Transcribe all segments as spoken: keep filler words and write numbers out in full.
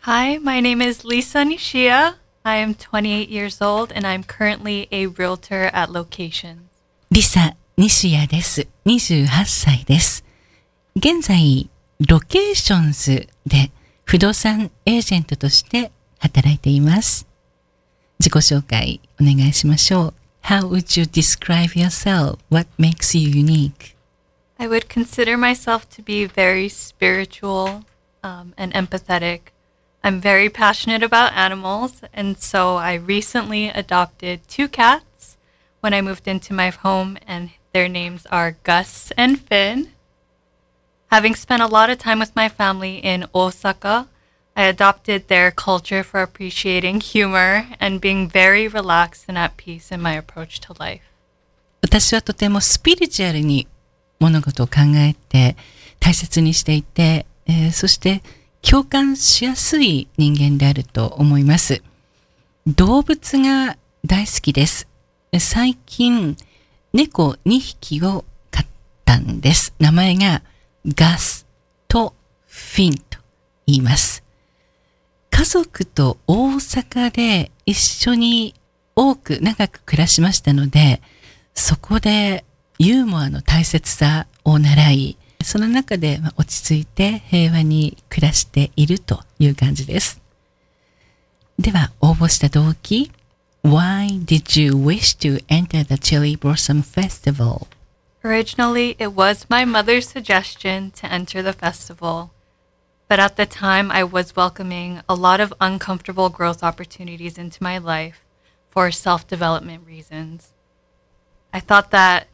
Hi, my name is Lisa Nishia. I am twenty-eight years old and I'm currently a realtor at Locations. リサ・西谷です。にじゅうはっさいです。現在、ロケーションズで不動産エージェントとして働いています。自己紹介お願いしましょう。How would you describe yourself? What makes you unique? I would consider myself to be very spiritual um, and empathetic. I'm very passionate about animals, and so I recently adopted two cats when I moved into my home, and their names are Gus and Finn. Having spent a lot of time with my family in Osaka, I adopted their culture for appreciating humor and being very relaxed and at peace in my approach to life. 私はとてもスピリチュアルに物事を考えて大切にしていて、えー、そして共感しやすい人間であると思います。動物が大好きです。最近、猫にひきを飼ったんです。名前がガスとフィンと言います。家族と大阪で一緒に多く長く暮らしましたので、そこでユーモアの大切さを習い、その中で落ち着いて平和に暮らしているという感じです。では、応募した動機。Why did you wish to enter the Cherry Blossom Festival? Originally, it was my mother's suggestion to enter the festival, but at the time I was welcoming a lot of uncomfortable growth opportunities into my life for self-development reasons. I thought that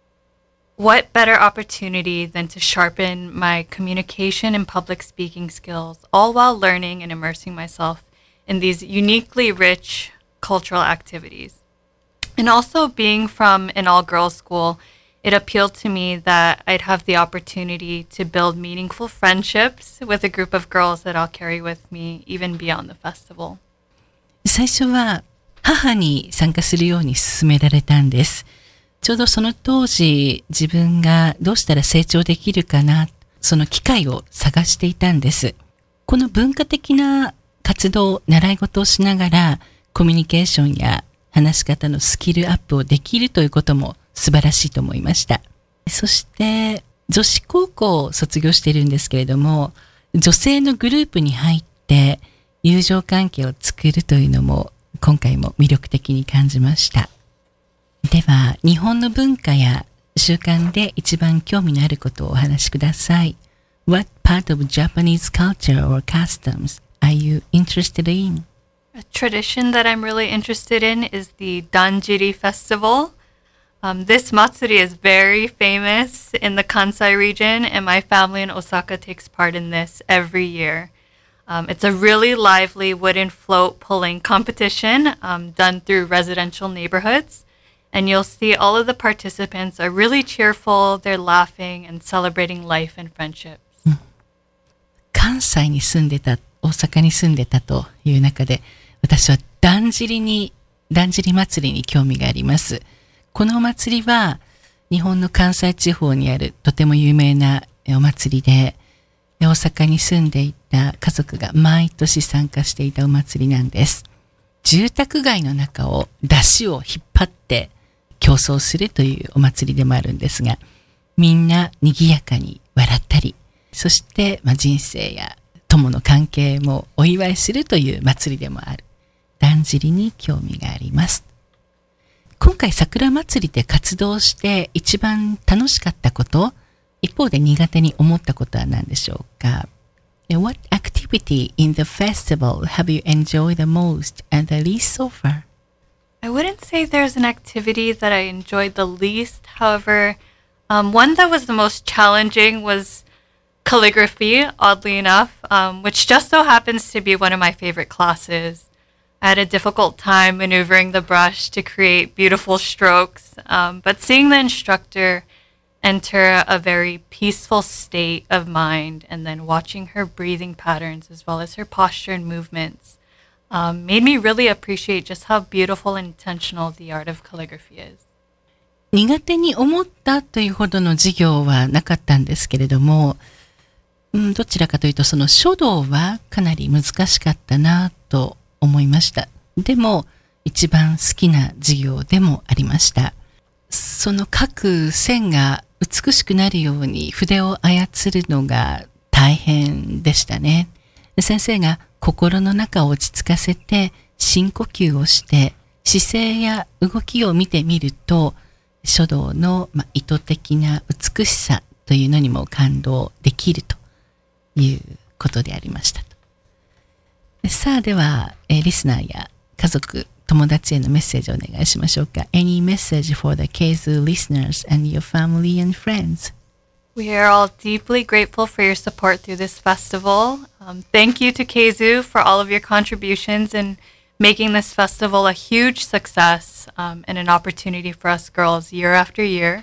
what better opportunity than to sharpen my communication and public speaking skills, all while learning and immersing myself in these uniquely rich cultural activities. And also being from an all-girls school, it appealed to me that I'd have the opportunity to build meaningful friendships with a group of girls that I'll carry with me even beyond the festival. 最初は母に参加するように勧められたんです。ちょうどその当時、自分がどうしたら成長できるかな、その機会を探していたんです。この文化的な活動、習い事をしながら、コミュニケーションや話し方のスキルアップをできるということも素晴らしいと思いました。そして、女子高校を卒業しているんですけれども、女性のグループに入って友情関係を作るというのも今回も魅力的に感じました。では、日本の文化や習慣で一番興味のあることをお話しください。What part of Japanese culture or customs are you interested in? A tradition that I'm really interested in is the Danjiri Festival. Um, this matsuri is very famous in the Kansai region, and my family in Osaka takes part in this every year. Um, it's a really lively wooden float pulling competition um, done through residential neighborhoods. And you'll see all of the participants are really cheerful, they're laughing and celebrating life and friendships. 関西に住んでた、大阪に住んでたという中で、私はだんじりに、だんじり祭りに興味があります。このお祭りは、日本の関西地方にあるとても有名なお祭りで、大阪に住んでいた家族が毎年参加していたお祭りなんです。住宅街の中を出汁を引っ張って競争するというお祭りでもあるんですが、みんな賑やかに笑ったり、そして、まあ、人生や友の関係もお祝いするという祭りでもある。だんじりに興味があります。今回桜祭りで活動して一番楽しかったこと、一方で苦手に思ったことは何でしょうか？ What activity in the festival have you enjoyed the most and the least so far? I wouldn't say there's an activity that I enjoyed the least. However, um, one that was the most challenging was calligraphy, oddly enough, um, which just so happens to be one of my favorite classes. I had a difficult time maneuvering the brush to create beautiful strokes, um, but seeing the instructor enter a very peaceful state of mind and then watching her breathing patterns as well as her posture and movements um, made me really appreciate just how beautiful and intentional the art of calligraphy is. 苦手に思ったというほどの授業はなかったんですけれども、 うん、どちらかというとその書道はかなり難しかったなと思いました。でも一番好きな授業でもありました。その書く線が美しくなるように筆を操るのが大変でしたね。先生が心の中を落ち着かせて深呼吸をして姿勢や動きを見てみると書道の、まあ、意図的な美しさというのにも感動できるということでありましたと。さあでは、えー、リスナーや家族友達へのメッセージをお願いしましょうか。 Any message for the Keizu listeners and your family and friends? We are all deeply grateful for your support through this festival. Um, thank you to Keizu for all of your contributions in making this festival a huge success um, and an opportunity for us girls year after year.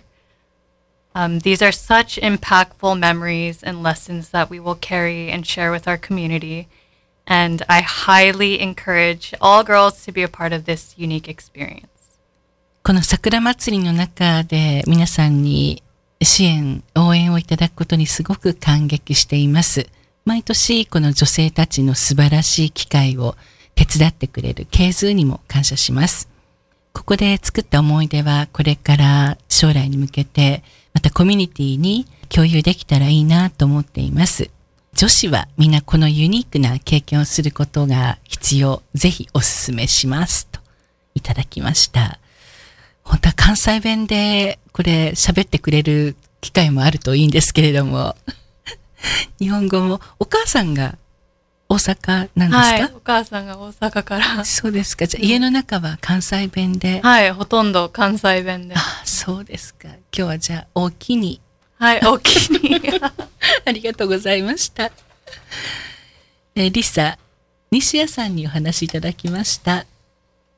Um, these are such impactful memories and lessons that we will carry and share with our community.And I highly encourage all girls to be a part of this unique experience. この桜祭りの中で皆さんに支援、応援をいただくことにすごく感激しています。毎年この女性たちの素晴らしい機会を手伝ってくれるケイズーにも感謝します。ここで作った思い出はこれから将来に向けてまたコミュニティに共有できたらいいなと思っています。女子はみんなこのユニークな経験をすることが必要。ぜひお勧めしますといただきました。本当は関西弁でこれ喋ってくれる機会もあるといいんですけれども日本語もお母さんが大阪なんですか？ はい、お母さんが大阪から。 そうですか。じゃあ家の中は関西弁で。 はい、ほとんど関西弁で。 あ、そうですか。今日はじゃあ大きに。 はい、大きに。 ありがとうございました。えー、リサ、西谷さんにお話しいただきました。